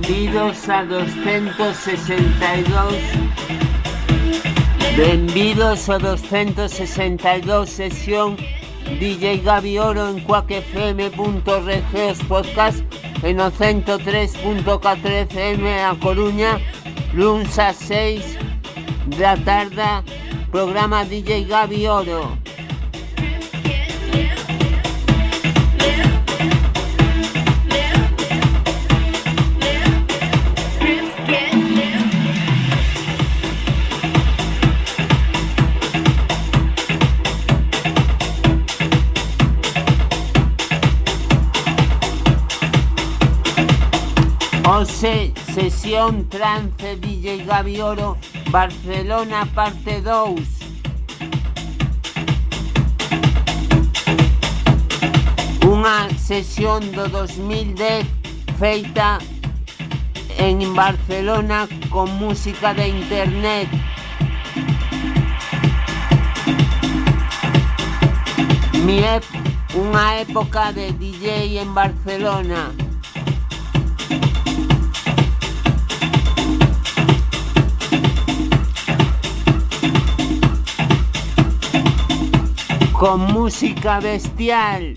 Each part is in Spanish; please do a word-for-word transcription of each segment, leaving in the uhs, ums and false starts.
Benvidos a doscientos sesenta y dos. Benvidos a doscientos sesenta y dos sesión D J Gabi Oro en cuac f m punto r g os podcast en o ciento tres punto catro F M a Coruña, luns a seis da tarde, programa D J Gabi Oro. Ose, sesión trance D J Gabi Oro, Barcelona parte dous. Unha sesión do dos mil dez feita en Barcelona con música de internet. Mi ep, unha época de D J en Barcelona. Con música bestial.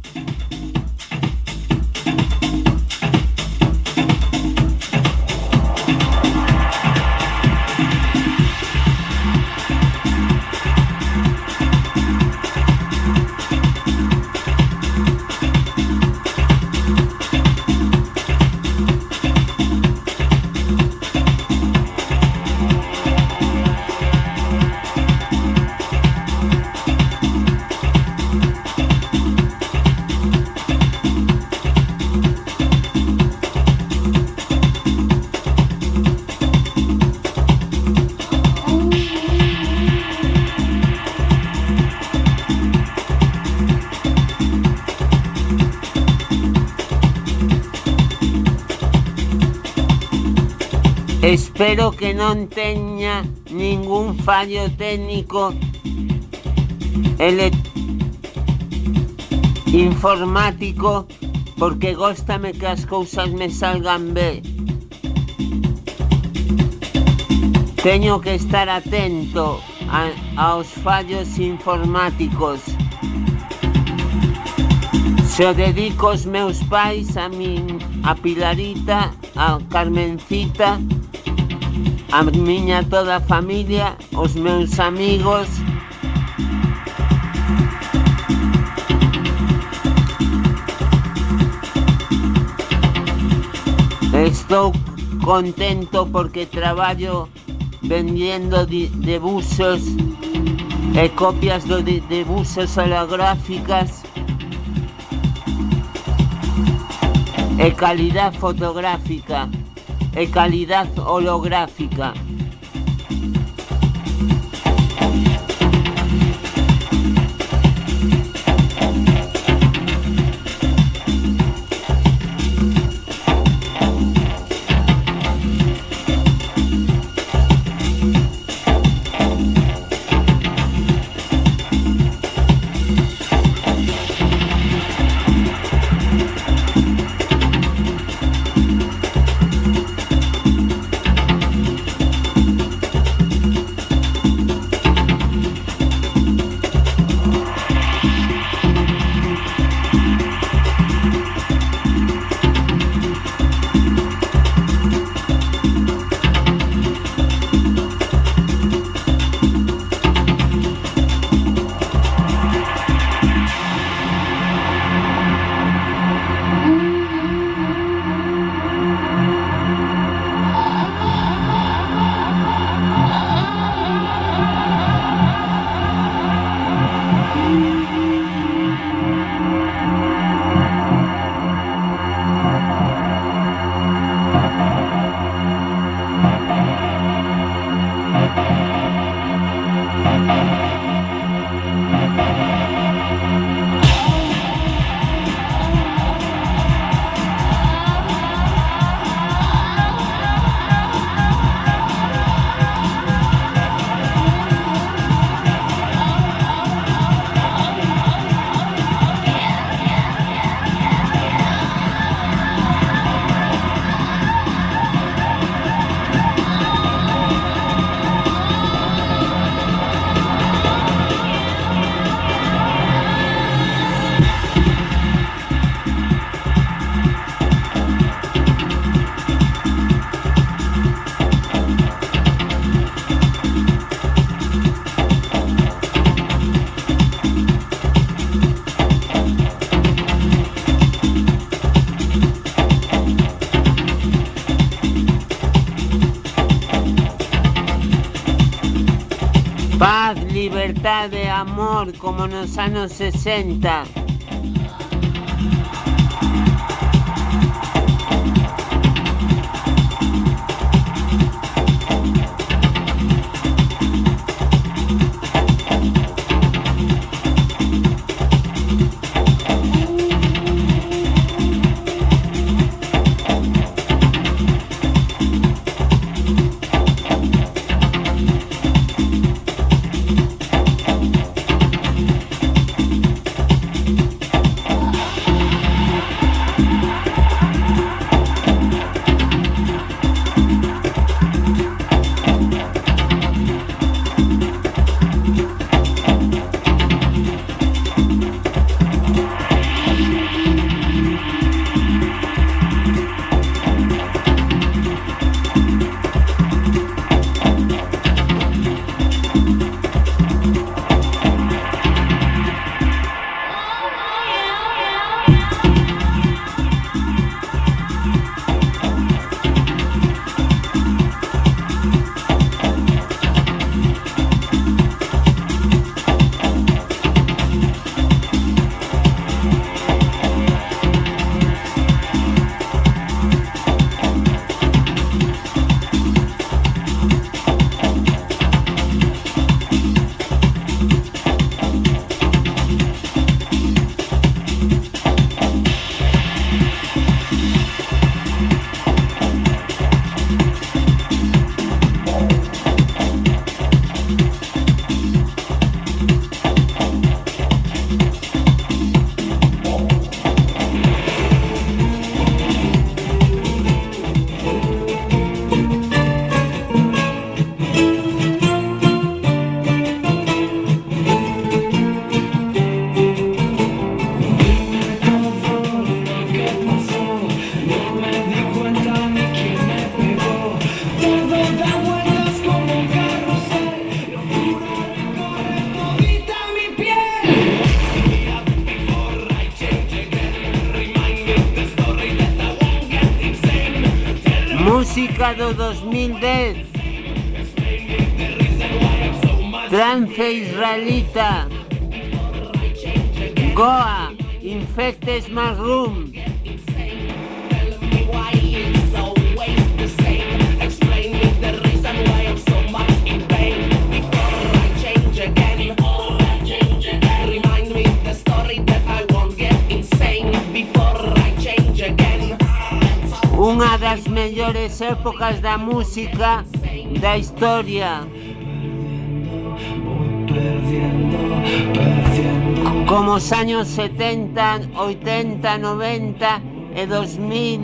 Espero que non teña ningún fallo técnico ele- informático, porque góstame que as cousas me salgan ben. Teño que estar atento a, aos fallos informáticos. Se o dedico aos meus pais, a min, a Pilarita, a Carmencita, a miña toda a familia, os meus amigos. Estou contento porque traballo vendiendo de, de buzos e copias do, de, de buzos holográficas e calidad fotográfica e calidad holográfica. libertad, de amor, como en los años sesenta. Música do dos mil dez. Trance israelita. Goa, Infected Mushroom. Unha das mellores épocas da música da historia. Como os años setenta, oitenta, noventa e dos mil.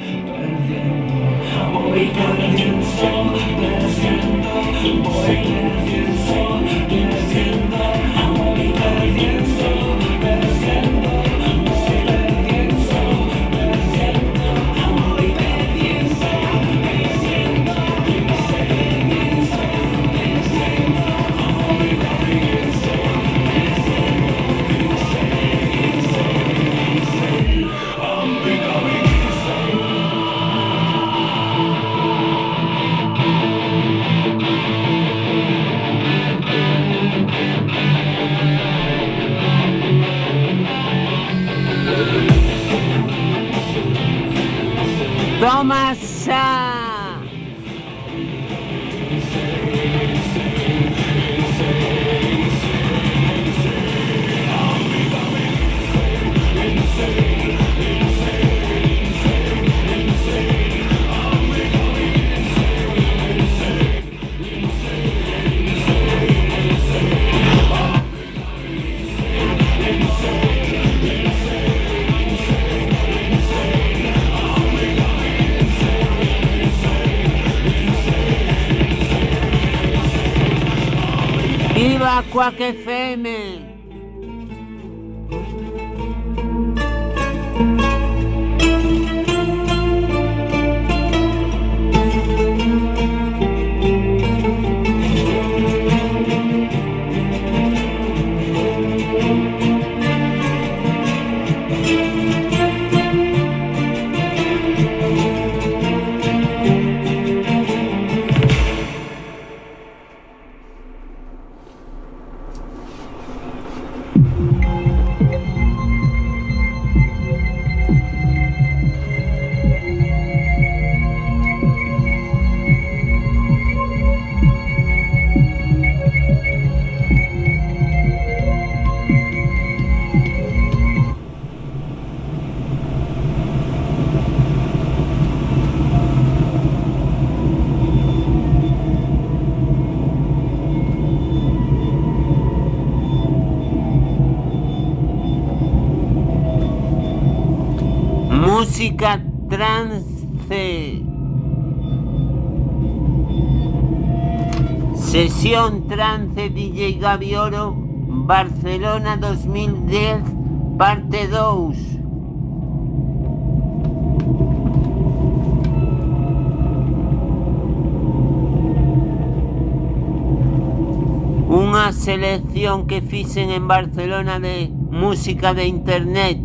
Toma xa! Viva Quack F M! Música trance. Sesión trance D J Gaby Oro, Barcelona dos mil diez, parte dos. Unha selección que fixen en Barcelona de música de internet.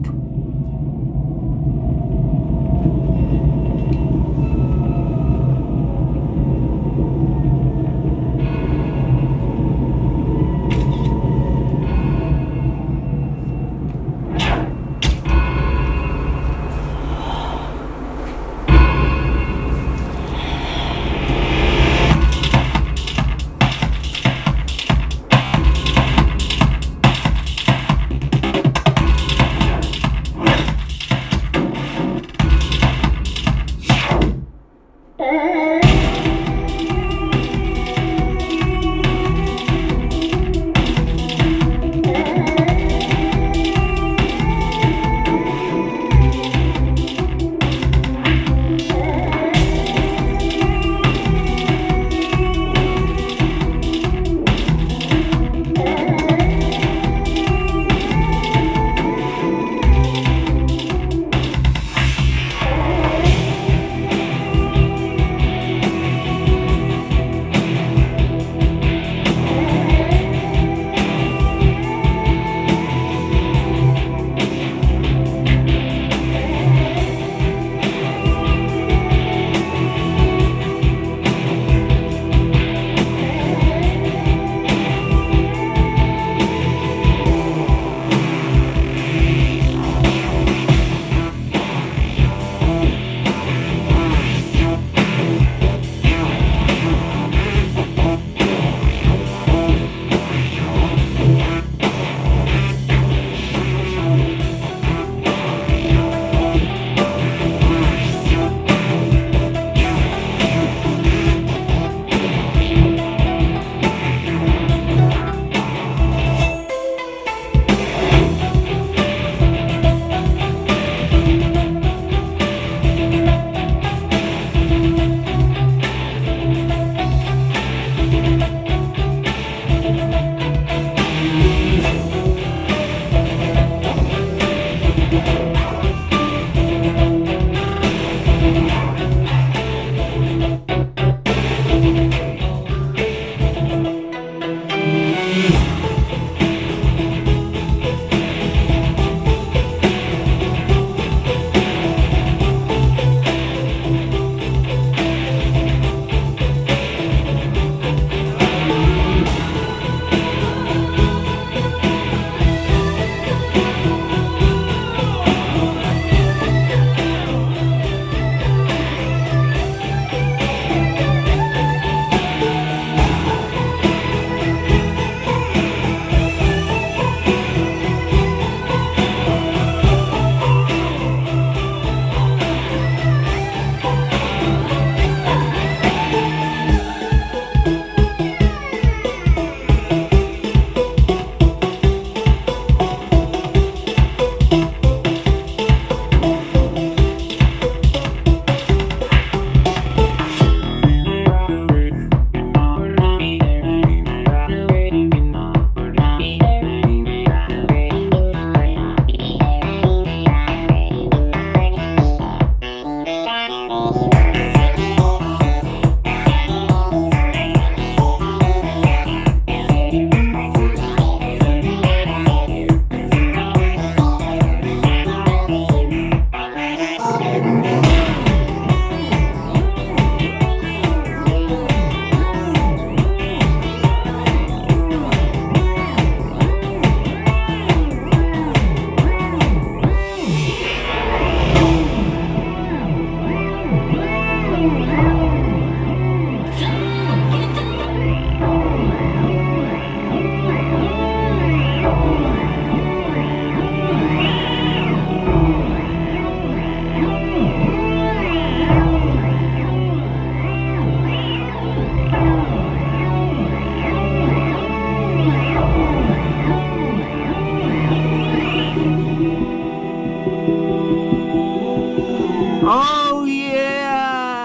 Oh yeah!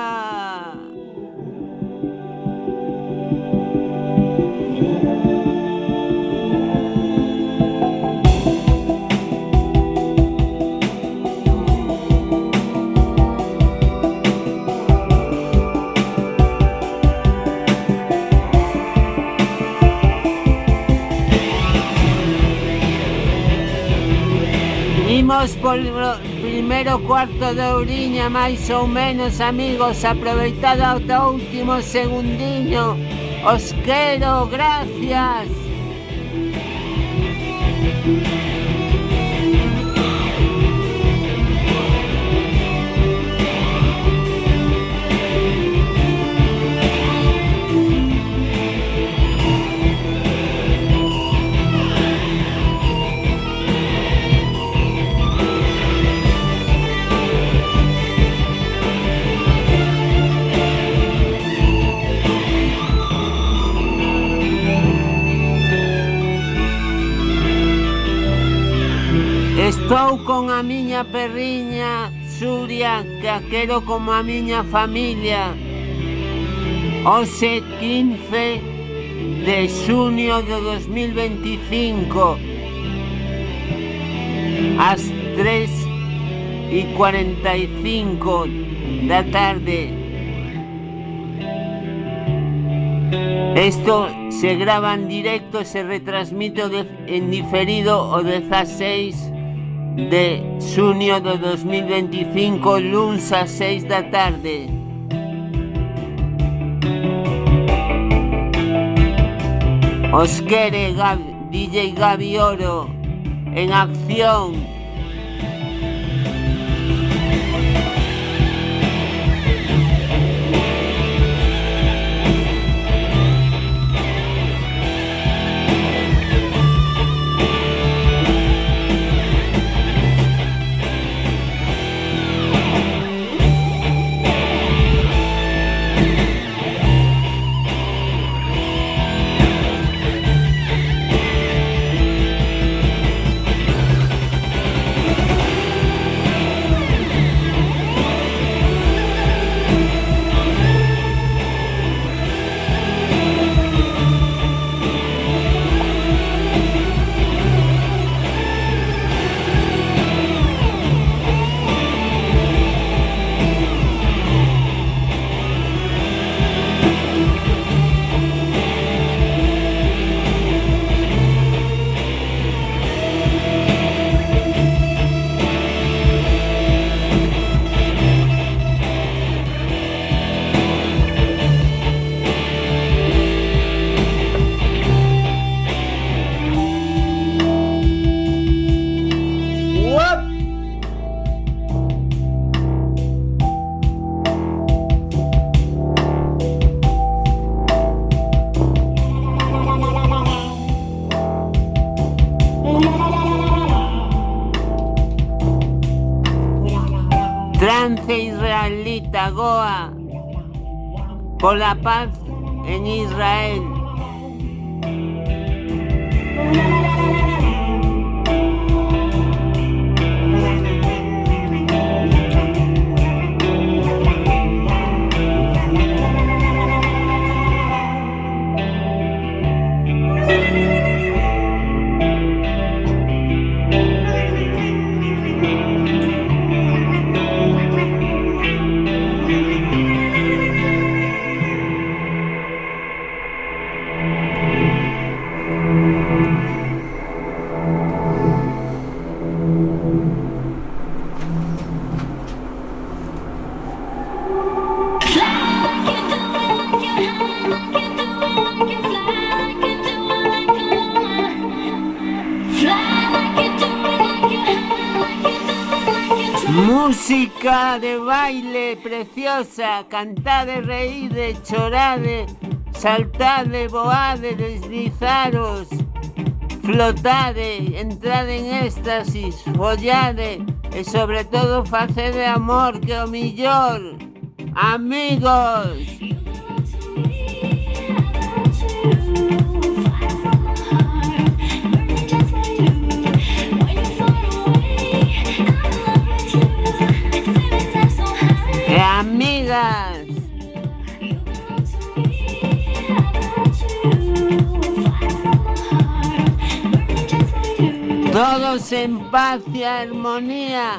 Imos polo primeiro cuarto de ouriña, máis ou menos, amigos. Aproveitado ata o último segundiño. Os quero, gracias. Estou con a miña perriña Xuria, que a quero como a miña familia. Hoxe quince de xunio de dos mil veinticinco, ás tres e cuarenta e cinco da tarde. Esto se graba en directo, se retransmite en diferido o dieciséis de xunio de dos mil veinticinco, luns a seis da tarde. Os quere Gab- D J Gabi Oro en acción. Trance israelita Goa por la paz en Israel. Música de baile preciosa, cantade, reíde, chorade, saltade, voade, deslizaros, flotade, entrade en éxtasis, follade e sobre todo facede amor, que o millor. Amigos, so Todos en paz y armonía.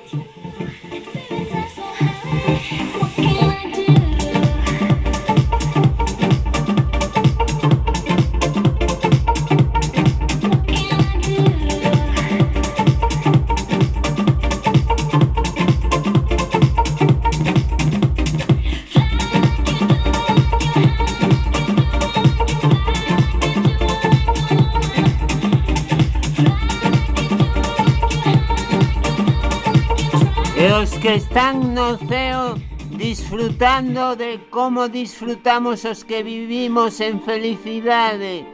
Los que están no ceo disfrutando de como disfrutamos os que vivimos en felicidade.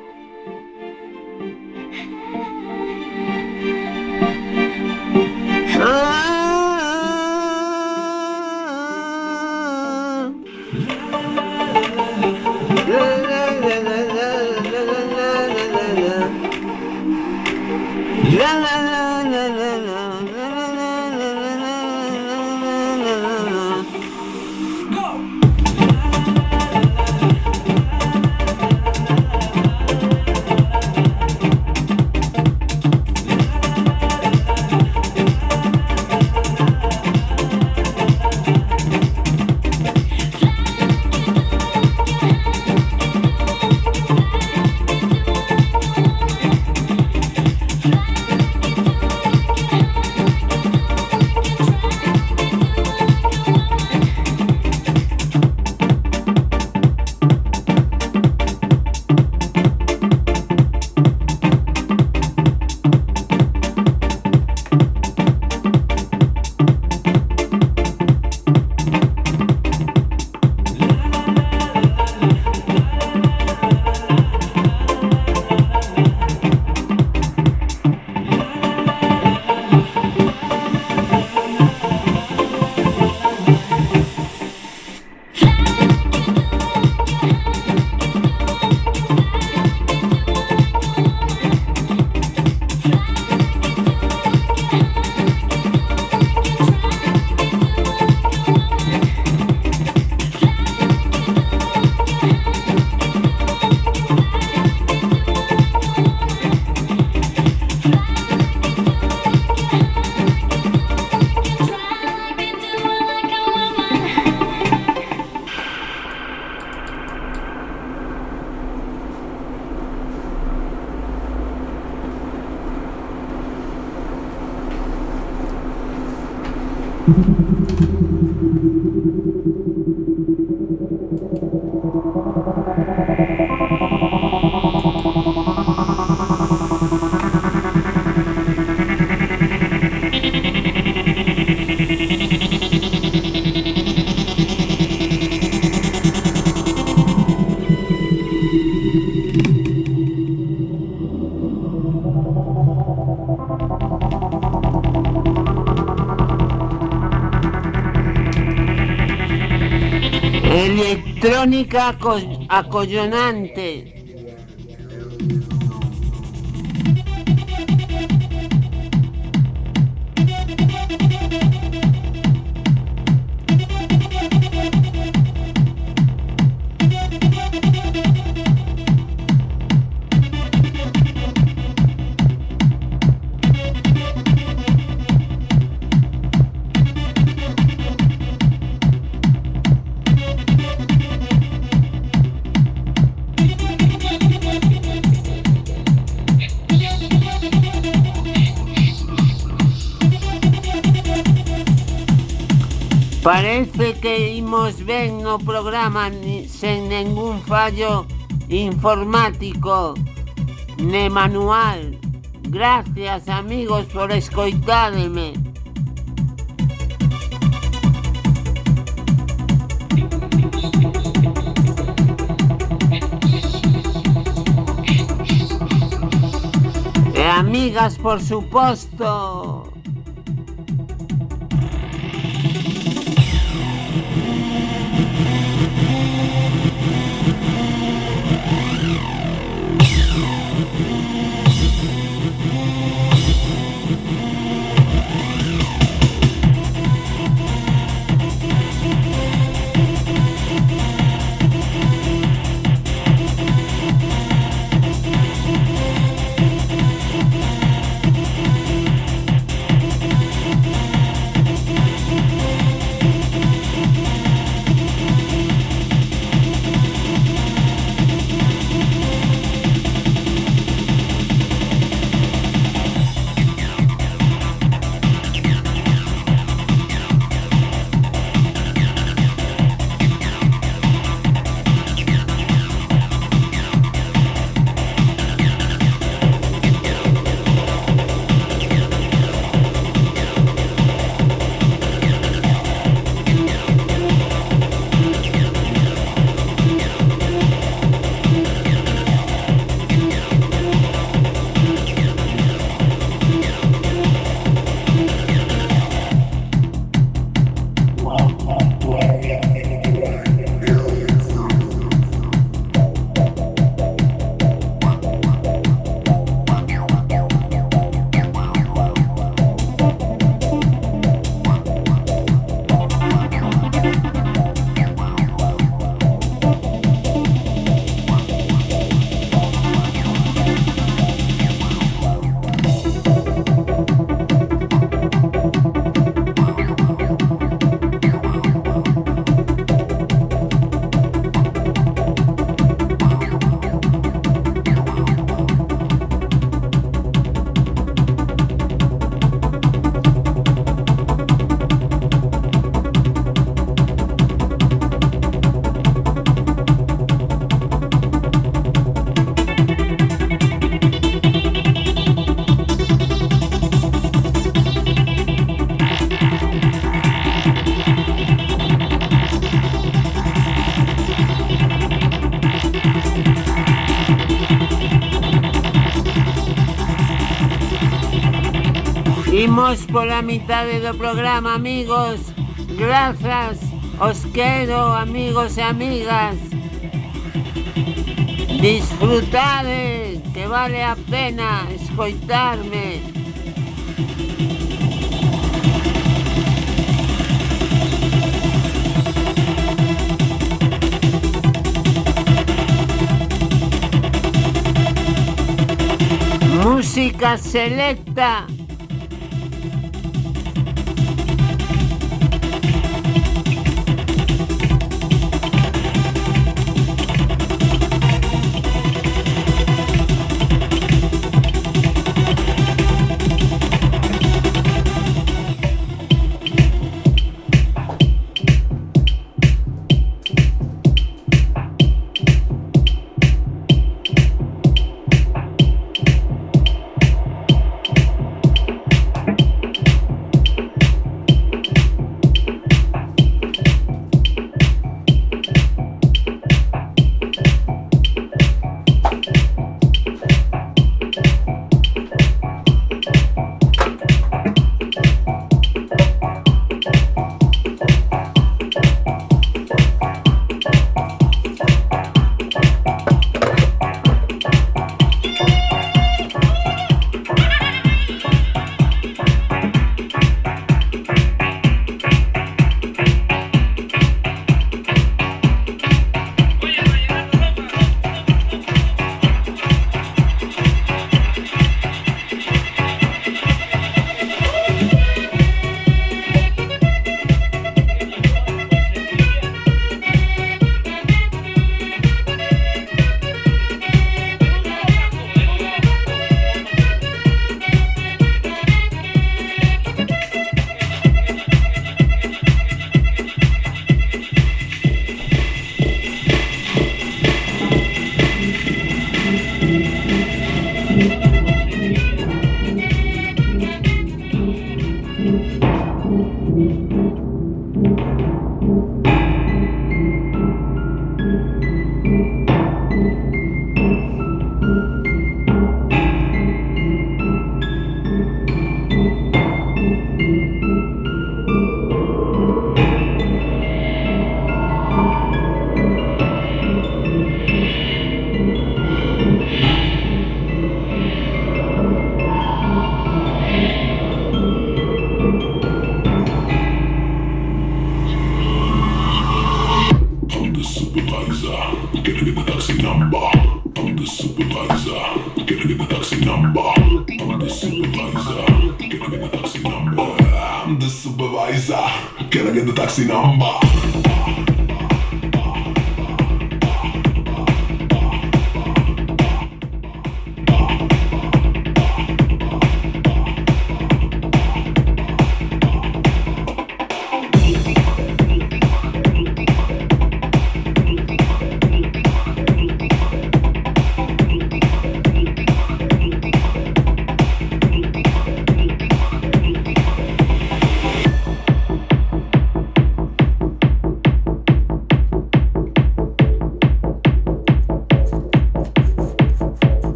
Electrónica aco- acollonante. Parece que imos ben no programa ni, sen ningún fallo informático ne manual. Gracias, amigos, por escoitademe. E amigas, por suposto. Imos pola mitade do programa, amigos. Grazas, os quero, amigos e amigas. Disfrutade, que vale a pena escoitarme. Música selecta.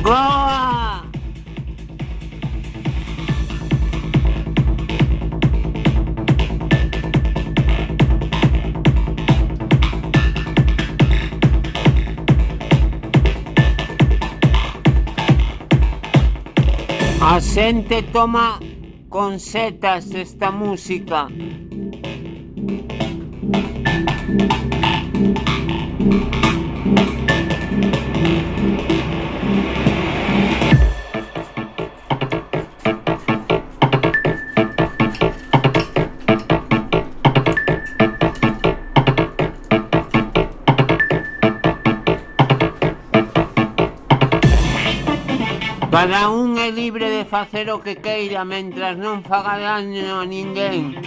Goa! A xente toma con setas esta música. Cada un é libre de facer o que queira mentras non faga daño a ninguén.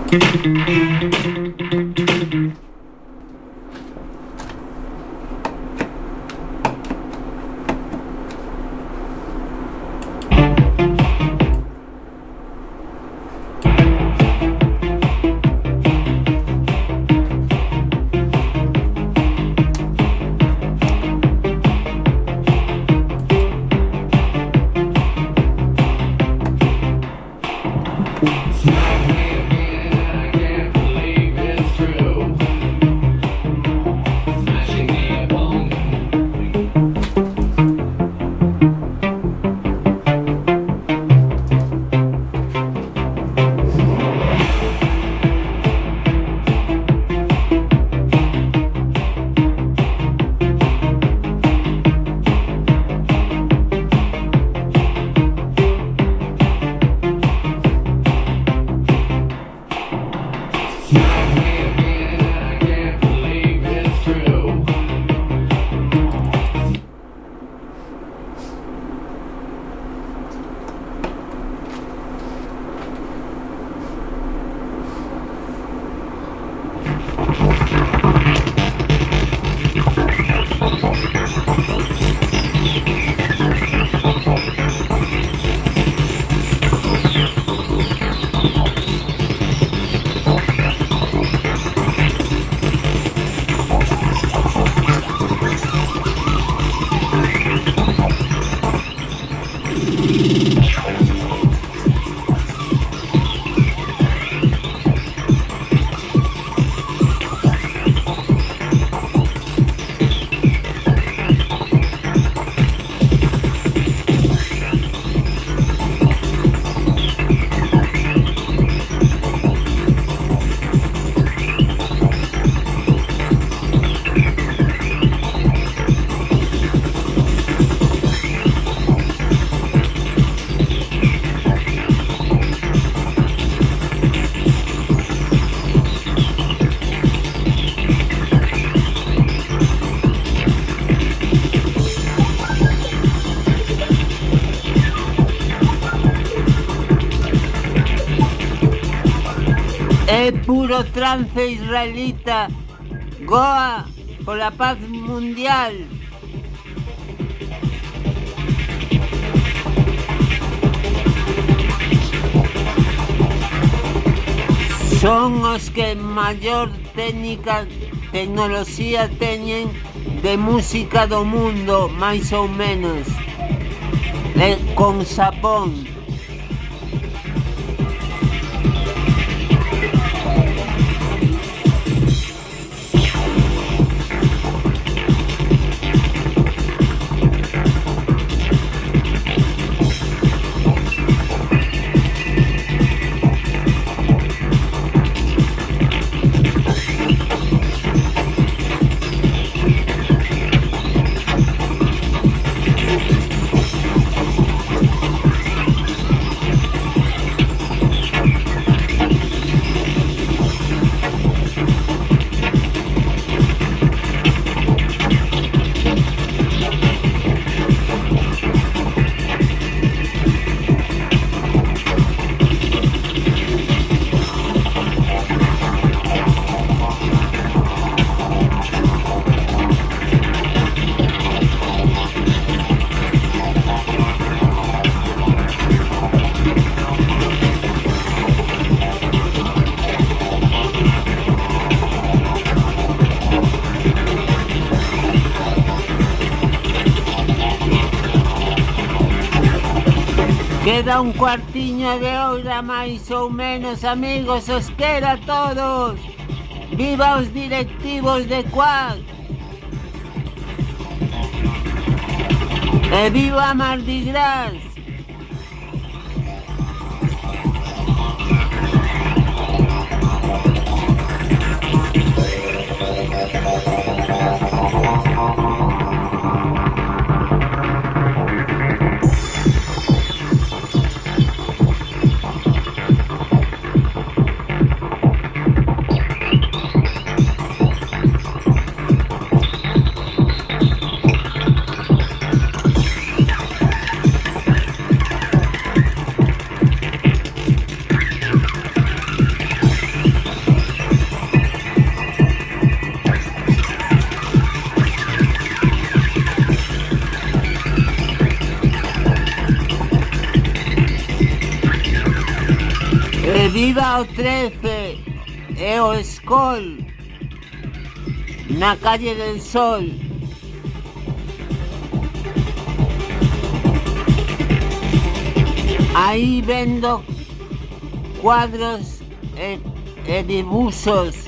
Es puro trance israelita. Goa por la paz mundial. Son los que mayor técnica, tecnología tienen de música do mundo, más o menos, Le, con Japón. Queda un cuartiño de hora más o menos, amigos, os quero a todos. Viva os directivos de Quack. E viva Mardi Gras. E viva o trece e o Escol na Calle del Sol. Aí vendo cuadros e, e dibuxos,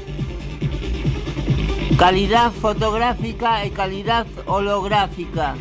calidad fotográfica e calidad holográfica.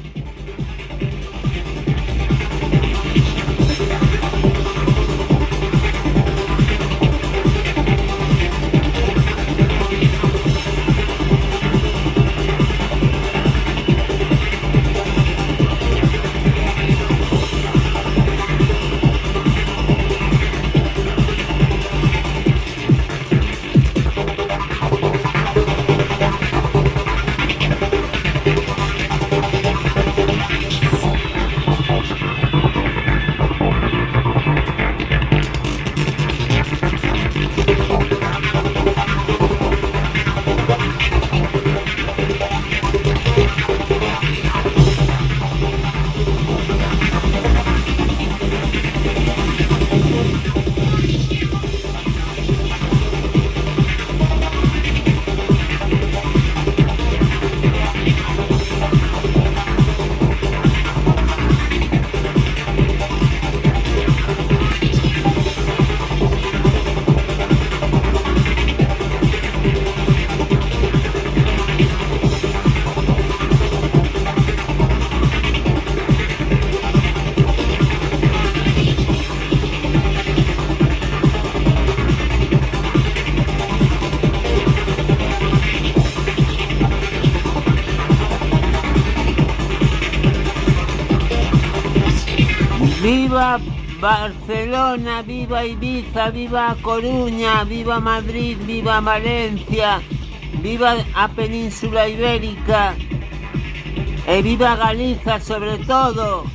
Viva Barcelona, viva Ibiza, viva Coruña, viva Madrid, viva Valencia, viva a Península Ibérica e viva Galiza sobre todo.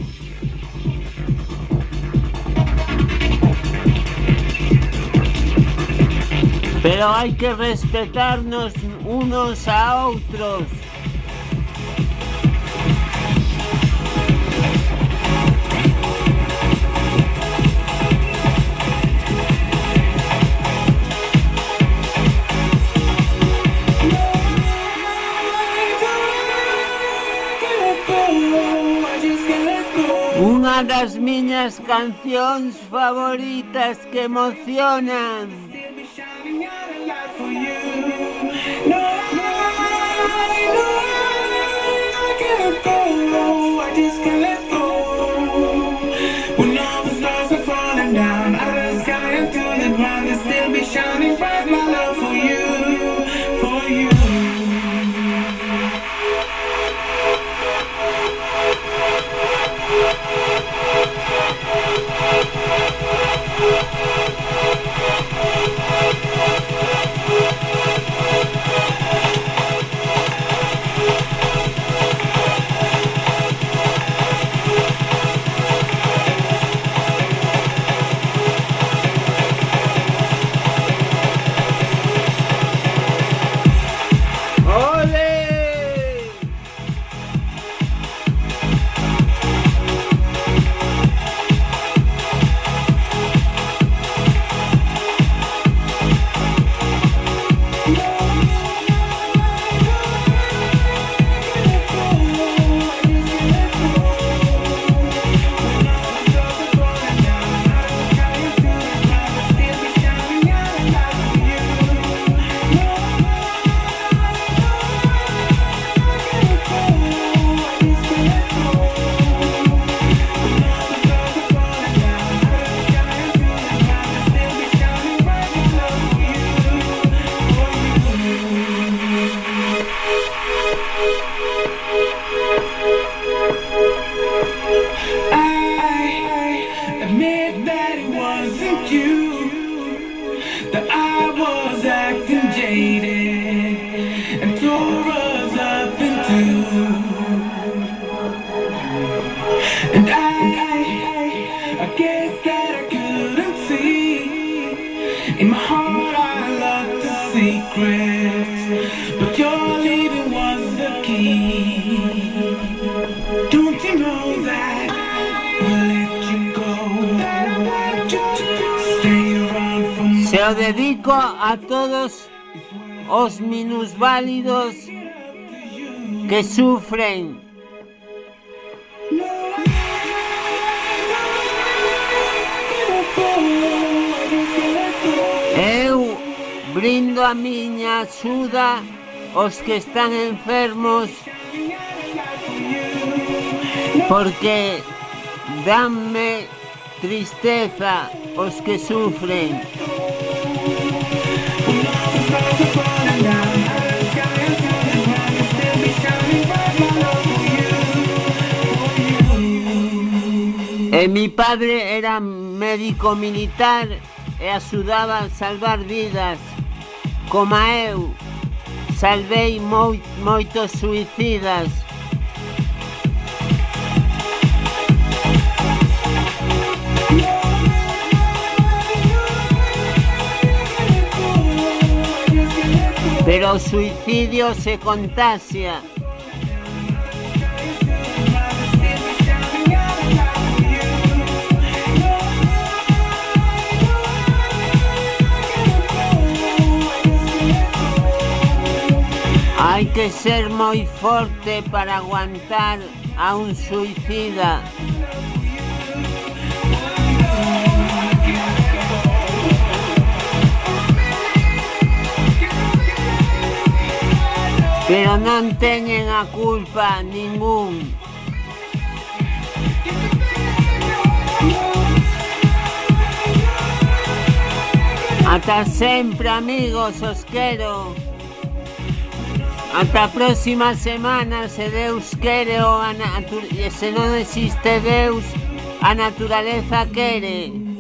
Pero hay que respetarnos unos a otros. Unha das miñas cancións favoritas que emocionan. Stay around. lo dedico a todos os minusválidos que sufren. Eu brindo a miña axuda aos que están enfermos, porque danme tristeza os que sufren. E mi padre era médico militar e axudaba a salvar vidas, como eu salvei moi, moitos suicidas. Pero o suicidio se contagia. Hai que ser moi forte para aguantar a un suicida. Pero non teñen a culpa ningún. Ata sempre, amigos, os quero. Ata a próxima semana, se Deus quere ou a natu- se non existe Deus, a naturaleza quere.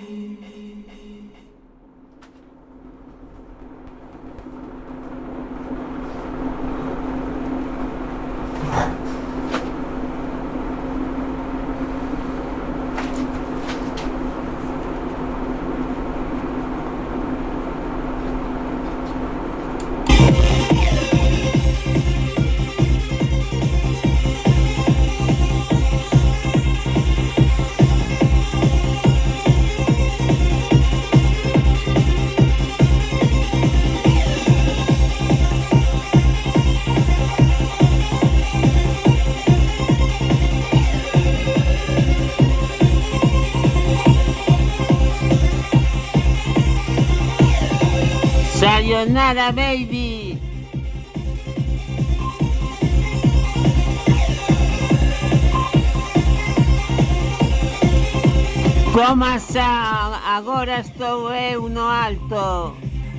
Sayonara, baby. Como xa, agora estou eu no alto.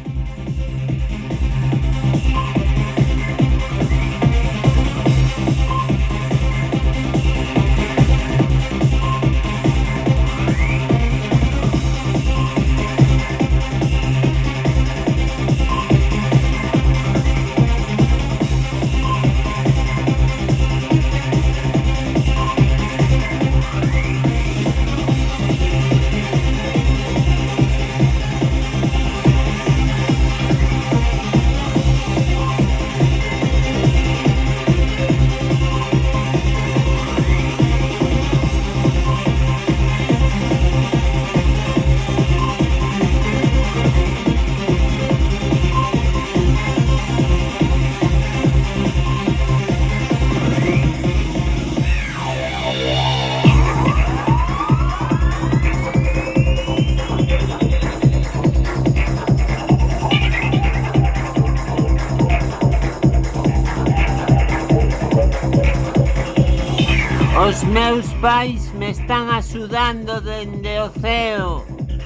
Os meus pais me están axudando dende o ceo.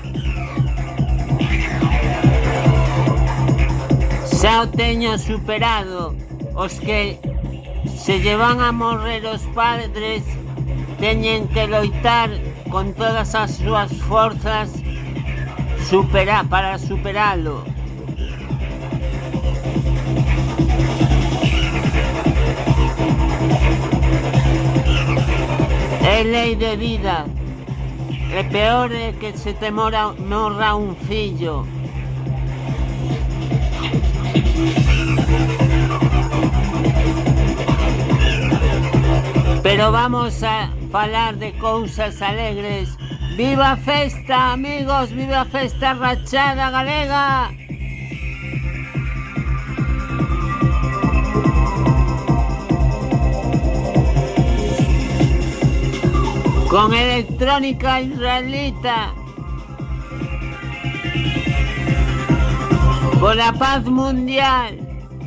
Xa o teño superado. Os que se llevan a morrer os padres teñen que loitar con todas as súas forzas supera, para superalo. É lei de vida. E peor é que se te mora, morra un fillo. Pero vamos a falar de cousas alegres Viva festa, amigos, viva festa rachada galega. Con electrónica israelita. Por la paz mundial.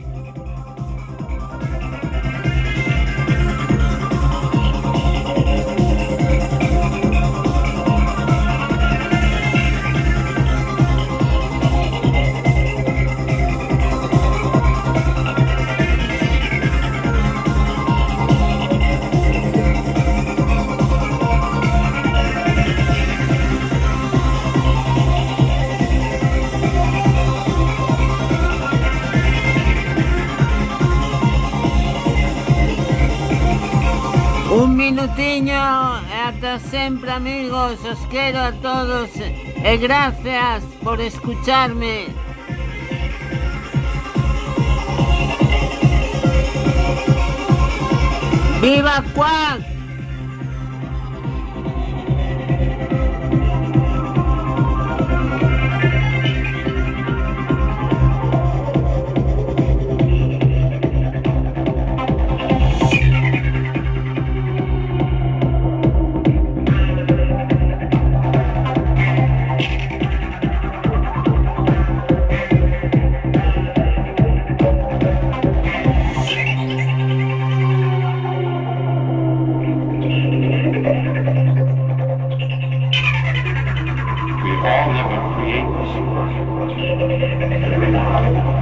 Un minutiño e ata sempre, amigos, os quero a todos e gracias por escucharme. ¡Viva Quack! All never create this.